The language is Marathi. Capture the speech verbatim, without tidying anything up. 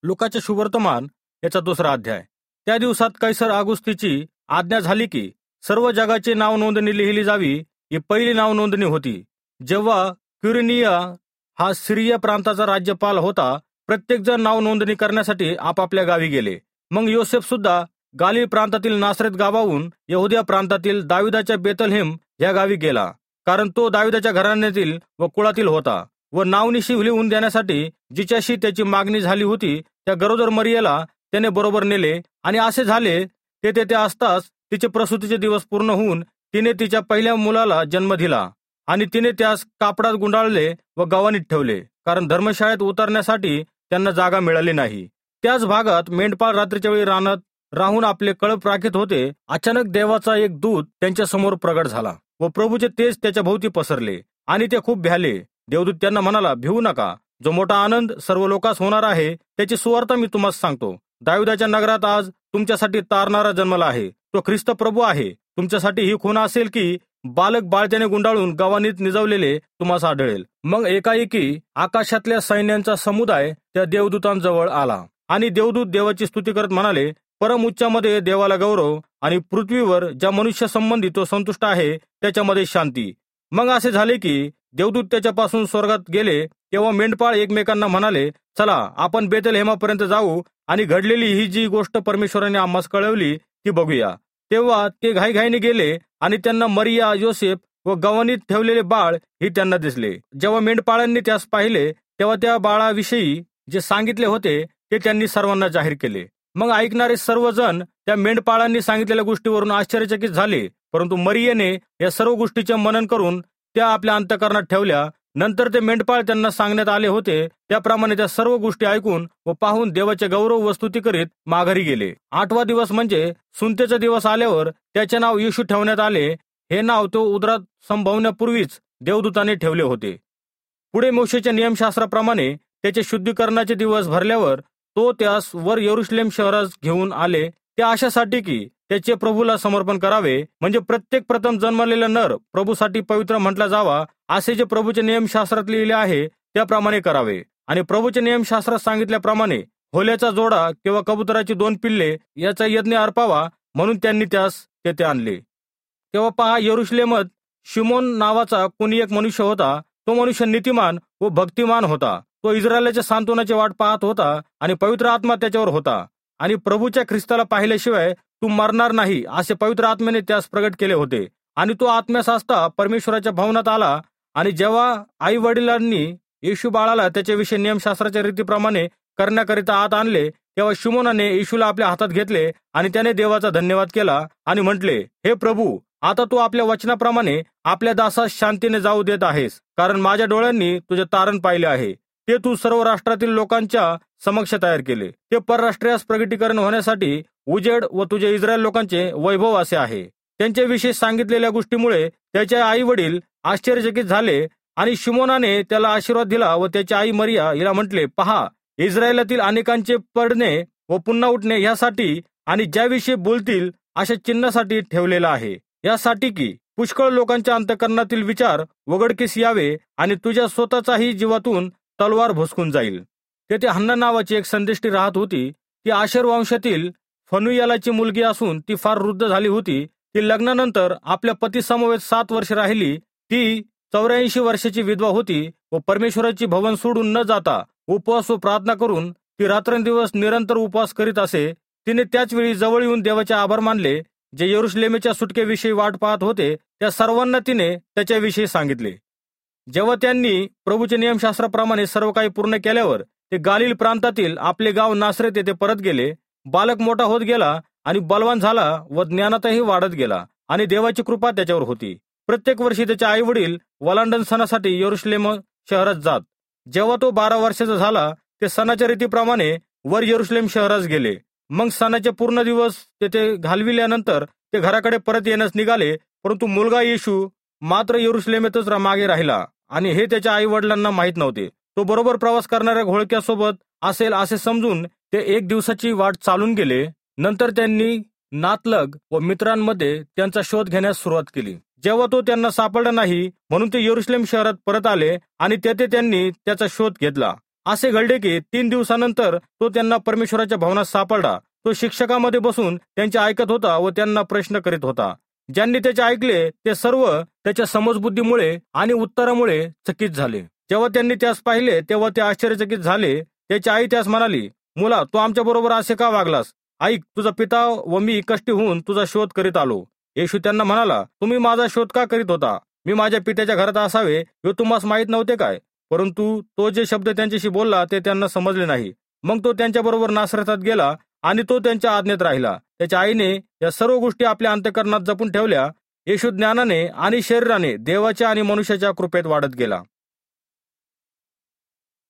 लुकाचे शुभवर्तमान याचा दुसरा अध्याय. त्या दिवसात कैसर ऑगुस्तीची आज्ञा झाली की सर्व जगाची नाव नोंदणी लिहिली जावी. ही पहिली नाव नोंदणी होती. जेव्हा क्युरिनिया हा सिरिया प्रांताचा राज्यपाल होता, प्रत्येक जण नाव नोंदणी करण्यासाठी आपापल्या गावी गेले. मग योसेफ सुद्धा गालिल प्रांतातील नासरेत गावाहून यहुदिया प्रांतातील दाविदाच्या बेतलहेम या गावी गेला, कारण तो दाविदाच्या घराण्यातील व कुळातील होता. व नावनिशी लिहून देण्यासाठी जिच्याशी त्याची मागणी झाली होती त्या गरोदर मरियेला त्याने बरोबर नेले. आणि असे झाले, ते तेथे असताच तिचे प्रसूतीचे दिवस पूर्ण होऊन तिने तिच्या पहिल्या मुलाला जन्म दिला. आणि तिने त्यास कापडात गुंडाळले व गव्हाणीत ठेवले, कारण धर्मशाळेत उतरण्यासाठी त्यांना जागा मिळाली नाही. त्याच भागात मेंढपाळ रात्रीच्या वेळी रानात राहून आपले कळप राखीत होते. अचानक देवाचा एक दूत त्यांच्या समोर प्रगट झाला व प्रभूचे तेज त्याच्या भोवती पसरले आणि ते खूप भ्याले. देवदूत त्यांना म्हणाला, भिवू नका. जो मोठा आनंद सर्व लोकांस होणार आहे त्याची सुवार्ता मी तुम्हाला सांगतो. दाविदाच्या नगरात आज तुमच्यासाठी तारणारा जन्मला आहे. तो ख्रिस्त प्रभू आहे. तुमच्यासाठी ही खूण असेल की बालक बाळतेने गुंडाळून गव्हाणीत निजवलेले तुम्हाला आढळेल. मग एकाएकी आकाशातल्या सैन्यांचा समुदाय त्या देवदूतांजवळ आला आणि देवदूत देवाची स्तुती करत म्हणाले, परम उच्चामध्ये देवाला गौरव आणि पृथ्वीवर ज्या मनुष्य संबंधी तो संतुष्ट आहे त्याच्यामध्ये शांती. मग असे झाले की देवदूत त्याच्यापासून स्वर्गात गेले. तेव्हा मेंढपाळ एकमेकांना म्हणाले, चला आपण बेतलहेमापर्यंत जाऊ आणि घडलेली ही जी गोष्ट परमेश्वराने आम्हास कळवली ती बघूया. तेव्हा ते घाईघाईने गेले आणि त्यांना मरिया, योसेफ व गव्हाणीत ठेवलेले बाळ ही त्यांना दिसले. जेव्हा मेंढपाळांनी त्यास पाहिले तेव्हा त्या बाळाविषयी जे सांगितले होते ते त्यांनी सर्वांना जाहीर केले. मग ऐकणारे सर्वजण त्या मेंढपाळांनी सांगितलेल्या गोष्टीवरून आश्चर्यचकित झाले. परंतु मरियेने या सर्व गोष्टीचे मनन करून त्या आपल्या अंतःकरणात ठेवल्या. नंतर ते मेंढपाळ त्यांना सांगण्यात आले होते त्याप्रमाणे त्या सर्व गोष्टी ऐकून व पाहून देवाचे गौरव व स्तुती करीत माघारी गेले. आठवा दिवस म्हणजे सुंतेचा दिवस आल्यावर त्याचे नाव येशू ठेवण्यात आले. हे नाव तो उदरात संभवण्यापूर्वीच देवदूताने ठेवले होते. पुढे मोशेच्या नियमशास्त्राप्रमाणे त्याचे शुद्धीकरणाचे दिवस भरल्यावर तो त्यास वर यरुशलेम शहरास घेऊन आले. ते अशासाठी की त्याचे प्रभूला समर्पण करावे, म्हणजे प्रत्येक प्रथम जन्मलेला नर प्रभूसाठी पवित्र म्हटला जावा, असे जे प्रभूचे नियमशास्त्रात लिहिले आहे त्याप्रमाणे करावे. आणि प्रभूचे नियमशास्त्रात सांगितल्याप्रमाणे होल्याचा जोडा किंवा कबुतराची दोन पिल्ले याचा यज्ञ अर्पावा, म्हणून त्यांनी त्यास तेथे आणले. तेव्हा पहा, यरुशलेमात शिमोन नावाचा कोणी एक मनुष्य होता. तो मनुष्य नीतिमान व भक्तिमान होता. तो इस्रायलाच्या सांत्वनाची वाट पाहत होता आणि पवित्र आत्मा त्याच्यावर होता. आणि प्रभूच्या ख्रिस्ताला पाहिल्याशिवाय तू मरणार नाही असे पवित्र आत्म्याने त्यास प्रगट केले होते. आणि तो आत्म्यास असता परमेश्वराच्या भवनात आला. आणि जेव्हा आई वडिलांनी येशू बाळाला त्याच्याविषयी नियमशास्त्राच्या रीतीप्रमाणे करण्याकरिता आत आणले, तेव्हा शिमोनाने येशूला आपल्या हातात घेतले आणि त्याने देवाचा धन्यवाद केला आणि म्हटले, हे प्रभू, आता तू आपल्या वचनाप्रमाणे आपल्या दासास शांतीने जाऊ देत आहेस, कारण माझ्या डोळ्यांनी तुझे तारण पाहिले आहे. ते तू सर्व राष्ट्रातील लोकांच्या समक्ष तयार केले. ते परराष्ट्रीयास प्रगटीकरण होण्यासाठी उजेड व तुझे इस्रायल लोकांचे वैभव असे आहे. त्यांच्याविषयी सांगितलेल्या गोष्टीमुळे त्याचे आई वडील आश्चर्यचकित झाले. आणि शिमोनाने त्याला आशीर्वाद दिला व त्याची आई मरिया हिला म्हटले, पहा, इस्रायलातील अनेकांचे पडणे व पुन्हा उठणे यासाठी आणि ज्याविषयी बोलतील अशा चिन्हासाठी ठेवलेला आहे, यासाठी की पुष्कळ लोकांच्या अंतःकरणातील विचार उघडकीस यावे आणि तुझ्या स्वतःचाही जीवातून तलवार भुसकून जाईल. तेथे हन्ना नावाची एक संदेष्टी राहत होती. ती आशेर वंशातील फनुयालाची मुलगी असून ती फार वृद्ध झाली होती. ती लग्नानंतर आपल्या पती समवेत सात वर्ष राहिली. ती चौऱ्याऐंशी वर्षाची विधवा होती व परमेश्वराची भवन सोडून न जाता उपवास व प्रार्थना करून ती रात्रंदिवस निरंतर उपवास करीत असे. तिने त्याच वेळी जवळ येऊन देवाचे आभार मानले. जे यरुशलेमेच्या सुटकेविषयी वाट पाहत होते त्या सर्वांना तिने त्याच्याविषयी सांगितले. जेव्हा त्यांनी प्रभूच्या नियमशास्त्राप्रमाणे सर्व काही पूर्ण केल्यावर ते गालिल प्रांतातील आपले गाव नासरेत येथे परत गेले. बालक मोठा होत गेला आणि बलवान झाला व ज्ञानातही वाढत गेला आणि देवाची कृपा त्याच्यावर होती. प्रत्येक वर्षी त्याचे आई वडील वलांडन सणासाठी यरुशलेम शहरात जात. जेव्हा तो बारा वर्षाचा झाला ते सणाच्या रीतीप्रमाणे वर यरुशलेम शहरास गेले. मग सणाचे पूर्ण दिवस तेथे घालविल्यानंतर ते घराकडे परत येण्यास निघाले. परंतु मुलगा येशू मात्र यरुशलेमेतच मागे राहिला आणि हे त्याच्या आई वडिलांना माहीत नव्हते. तो बरोबर प्रवास करणाऱ्या घोळक्यासोबत असेल असे समजून ते एक दिवसाची वाट चालून गेले. नंतर त्यांनी नातलग व मित्रांमध्ये त्यांचा शोध घेण्यास सुरुवात केली. जेव्हा तो त्यांना सापडला नाही म्हणून ते यरुशलेम शहरात परत आले आणि तेथे त्यांनी त्याचा शोध घेतला. असे घडले की तीन दिवसानंतर तो त्यांना परमेश्वराच्या भवनात सापडला. तो शिक्षकामध्ये बसून त्यांचे ऐकत होता व त्यांना प्रश्न करीत होता. ज्यांनी त्याचे ऐकले ते सर्व त्याच्या समजबुद्धीमुळे आणि उत्तरामुळे चकित झाले. जेव्हा त्यांनी त्यास पाहिले तेव्हा ते आश्चर्यचकित झाले. त्याची आई त्यास म्हणाली, मुला, तू आमच्या बरोबर असे का वागलास? ऐक, तुझा पिता व मी कष्टी होऊन तुझा शोध करीत आलो. येशू त्यांना म्हणाला, तुम्ही माझा शोध का करीत होता? मी माझ्या पित्याच्या घरात असावे हे तुम्हाला माहीत नव्हते काय? परंतु तो जे शब्द त्यांच्याशी बोलला ते त्यांना समजले नाही. मग तो त्यांच्याबरोबर नासरतात गेला आणि तो त्यांच्या आज्ञेत राहिला. त्याच्या आईने या सर्व गोष्टी आपल्या अंतःकरणात जपून ठेवल्या. येशू ज्ञानाने आणि शरीराने देवाच्या आणि मनुष्याच्या कृपेत वाढत गेला.